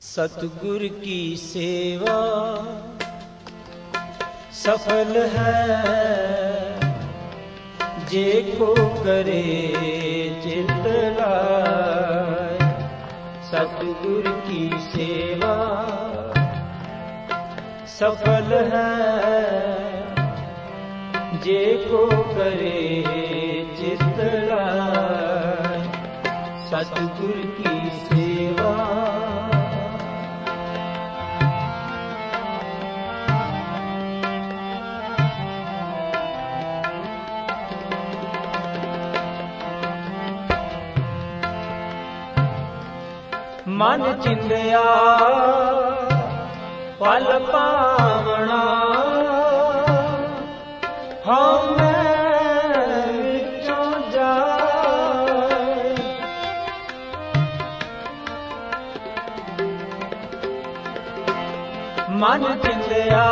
सतगुर की सेवा सफल है, जे को करे चित लाय। सतगुर की सेवा सफल है, जे को करे चित लाय। सतगुर की सेवा मन चिंदया पल पावना, हम विचों जाए। मन चिंदया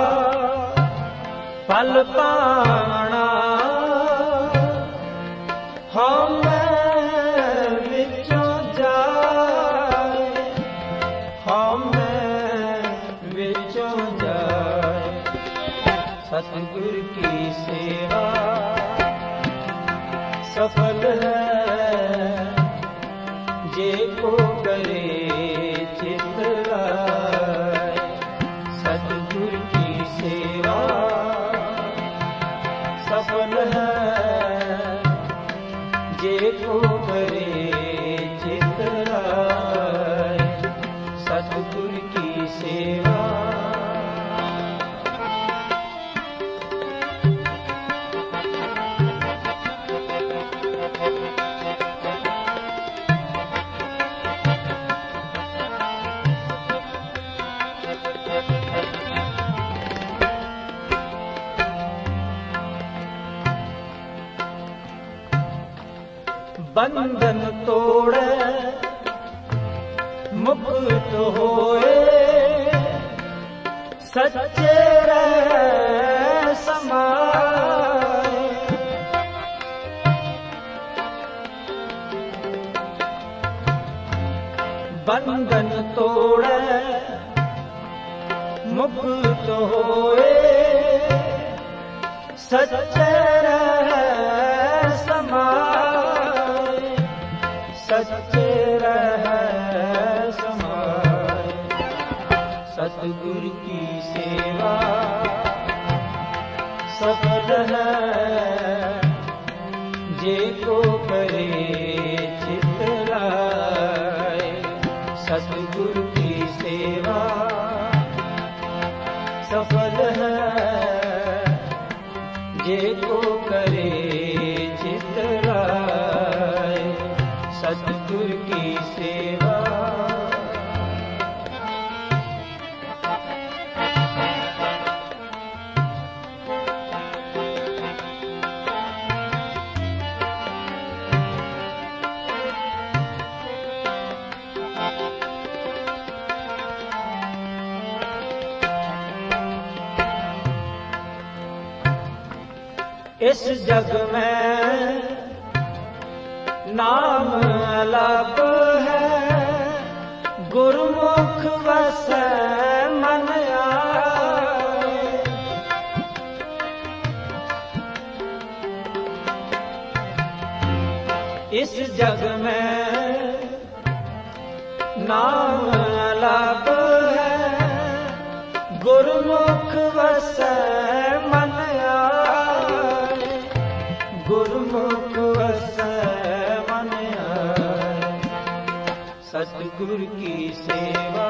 पल पावना, हम सतगुर की सेवा सफल है, जे को करे चित लाय। सतगुर की सेवा सफल है, जे को करे चित लाय। सतगुर की सेवा बंधन तोड़े मुक्त होए, सच्चे रह समाए। बंधन तोड़े मुक्त होए, सच्चे रह समाए। सच्चे रह समाए। सतगुर की सेवा सफल है, जे को करे चित लाय। सतगुर की सेवा सफल है, जे को करे चित लाय। सतगुर की सेवा इस जग में नाम अलग है, गुरमुख वसै मन आए। इस जग में नाम अलग है, गुरमुख वसै मन आए। गुरमुख वसै मन आए। सतगुर की सेवा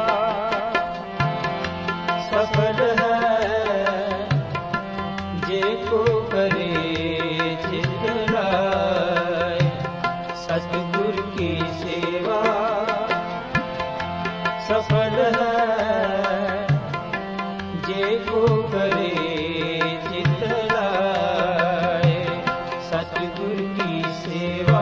सफल है, जे को करे चित लाय। सतगुर की सेवा सफल है, जे को करे चित लाय। सतगुर की सेवा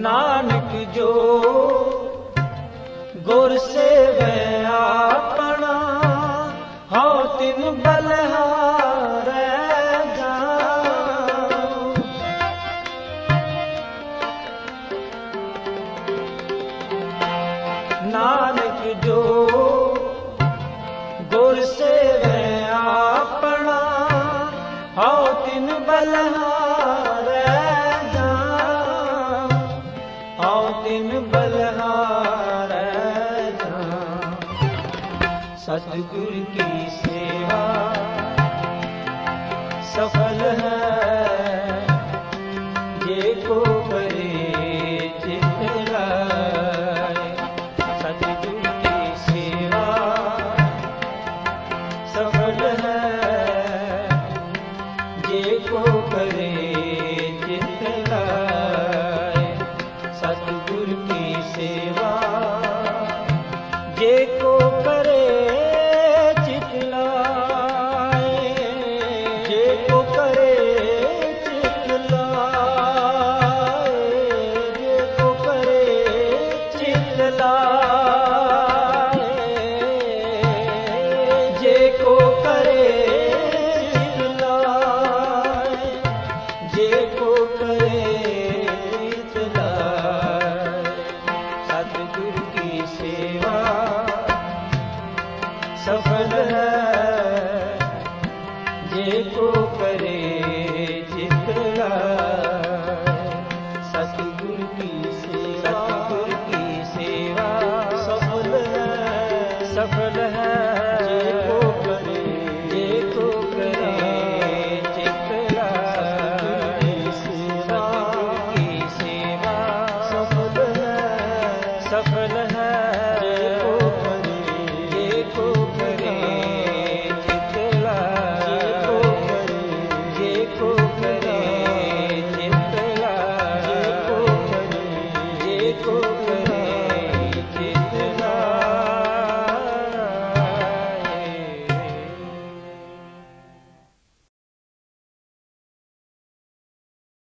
नानक जो गुर सेवै आपना, हौ तिन बलिहारै जाऊं। नानक जो गुर सेवै आपना, हौ तिन बलिहारै जाऊं। हौ तिन बलिहारै जाऊं। सतगुर की सेवा सफल है, जे को करे चित लाए। सतगुर की सेवा सफल है, जे को करे चित लाए। सतगुर की सेवा जे को करे चित लाए। जे को करे चित लाए। जे को करे चित लाए। जे को करे चित लाए। जे को करे चित लाए। सतगुर की सेवा सफल है, जे को करे चित लाए। सतगुर की सेवा, सतगुर की सेवा सफल है, सफल है, जे को करे, जे को करे चित लाए। सतगुर की सेवा सफल है, सफल है,